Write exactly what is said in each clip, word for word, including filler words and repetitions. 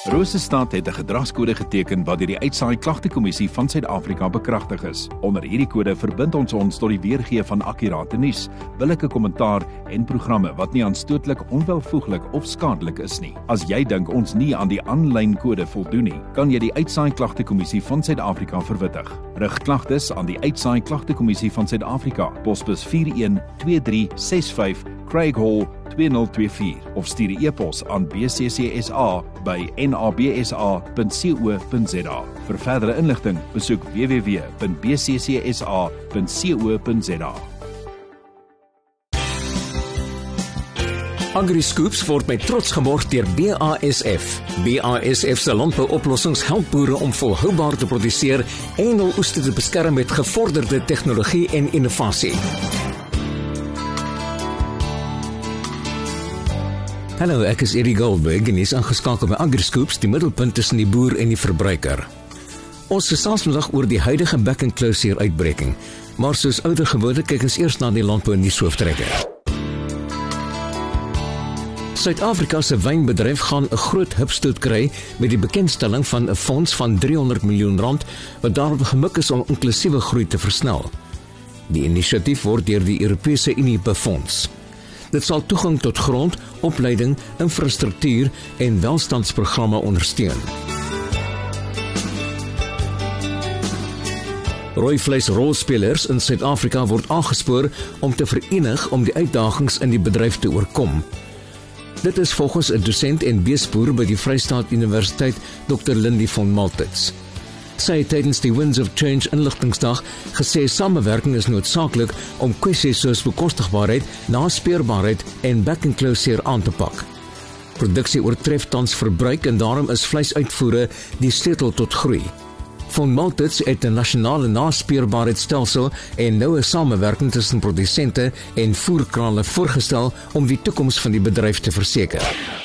Rosestad het 'n gedragskode geteken wat deur die Uitsaai Klagtekommissie van Suid-Afrika bekragtig is. Onder hierdie kode verbind ons ons tot die weergee van akkurate nuus, billike kommentaar en programme wat nie aanstootlik, onwelvoeglik of skadelik is nie. As jy dink ons nie aan die aanlyn kode voldoen nie, kan jy die Uitsaai Klagtekommissie van Suid-Afrika verwittig. Rig klagtes aan die Uitsaai Klagtekommissie van Suid-Afrika, posbus vier een twee drie ses vyf, Craig Hall twee nul twee vier of stuur 'n e-pos aan b c c s a by n a b s a punt co punt z a. Vir verdere inligting, besoek w w w punt b c c s a punt co punt z a. AgriScoops word met trots geborg deur B A S F. B A S F se landbouoplossings help boere om volhoubaar te produseer en hul oeste te beskerm met gevorderde tegnologie en innovasie. Hallo, ek is Eddie Goldberg en is aangeskakel by AgriScoops, die middelpunt tussen die boer en die verbruiker. Ons gesels vandag oor die huidige bekkenklousier uitbreking, maar soos ouer gewoonlik kyk ons eers na die landbou nuus hooftrekker. Suid-Afrika se wynbedryf gaan 'n groot hupstoot kry met die bekendstelling van 'n fonds van driehonderd miljoen rand wat daarop gemik is om inklusiewe groei te versnel. Die inisiatief word deur die Europese Unie befonds. Dit sal toegang tot grond, opleiding, infrastruktuur en welstandsprogramme ondersteun. Rooivleisrolspelers in Suid-Afrika word aangespoor om te verenig om die uitdagings in die bedryf te oorkom. Dit is volgens 'n dosent en beesboer by die Vrystaat Universiteit, dokter Lindy von Maltitz. Sy het tydens die Winds of Change inligtingsdag gesê samewerking is noodsaaklik om kwessies soos bekostigbaarheid, naspeurbaarheid en bekkenklousier aan te pak. Produksie oortref tans verbruik en daarom is vleisuitvoere die sleutel tot groei. Von Maltitz het 'n nasionale naspeurbaarheidstelsel en noue samewerking tussen produsente en voerkrale voorgestel om die toekoms van die bedryf te verseker.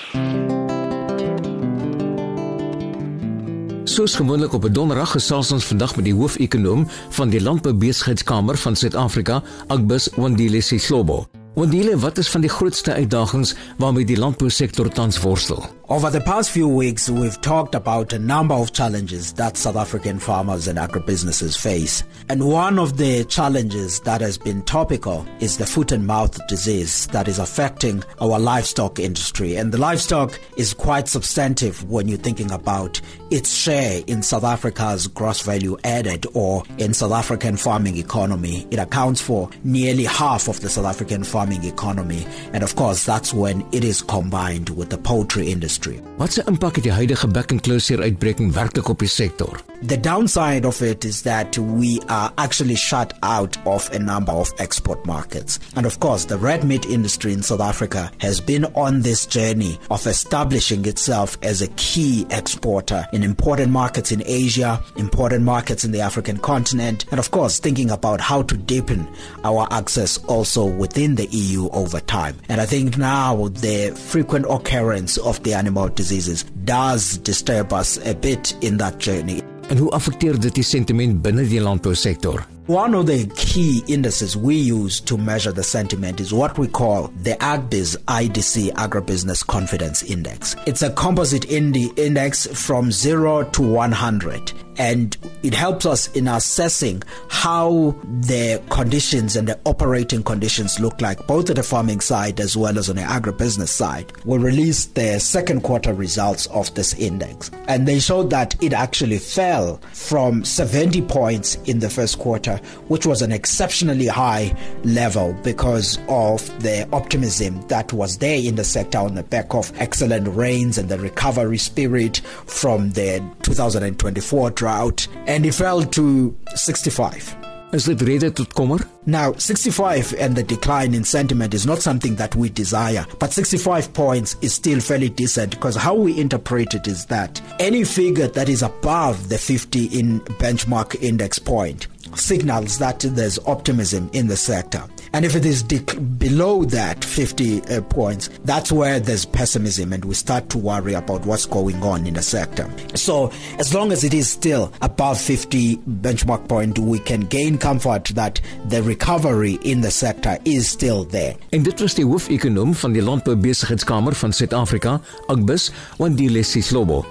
Soos gewoonlik op 'n donderdag gesels ons vandag met die hoof-ekonoom van die Landboubesighidskamer van Suid-Afrika, Agbus Wandile Sihlobo. Wandile, wat is van die grootste uitdagings waarmee die landbousektor tans worstel? Over the past few weeks, we've talked about a number of challenges that South African farmers and agribusinesses face. And one of the challenges that has been topical is the foot and mouth disease that is affecting our livestock industry. And the livestock is quite substantive when you're thinking about its share in South Africa's gross value added or in South African farming economy. It accounts for nearly half of the South African farming economy. And of course, that's when it is combined with the poultry industry. Wat se impak het die huidige bekkenklousier uitbreking werklik op die sektor? The downside of it is that we are actually shut out of a number of export markets. And of course, the red meat industry in South Africa has been on this journey of establishing itself as a key exporter in important markets in Asia, important markets in the African continent, and of course, thinking about how to deepen our access also within the E U over time. And I think now the frequent occurrence of the animal diseases does disturb us a bit in that journey. En hoe affekteer dit die sentiment binne die landbousektor? One of the key indices we use to measure the sentiment is what we call the AgBiz I D C Agribusiness Confidence Index. It's a composite indi- index from zero to one hundred. And it helps us in assessing how the conditions and the operating conditions look like, both at the farming side as well as on the agribusiness side. We released the second quarter results of this index, and they showed that it actually fell from seventy points in the first quarter, which was an exceptionally high level because of the optimism that was there in the sector on the back of excellent rains and the recovery spirit from the two thousand twenty-four drought. And it fell to sixty-five. Is dit rede tot kommer? Now, sixty-five and the decline in sentiment is not something that we desire, but sixty-five points is still fairly decent because how we interpret it is that any figure that is above the fifty in benchmark index point signals that there's optimism in the sector. And if it is dec- below that fifty uh, points, that's where there's pessimism and we start to worry about what's going on in the sector. So as long as it is still above fifty benchmark point, we can gain comfort that the recovery in the sector is still there. En dit was die hoof-ekonoom van die Landboubesighidskamer van Suid-Afrika, Agbus Wandile Sihlobo.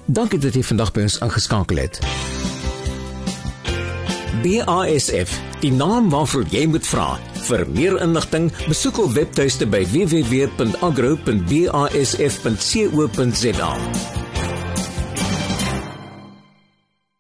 Dankie dat jy vandag by ons ingeskakel het. B A S F, die naam waarvoor jy moet vra. Vir meer inligting, besoek ons webtuiste by w w w punt agro punt b a s f punt co punt za.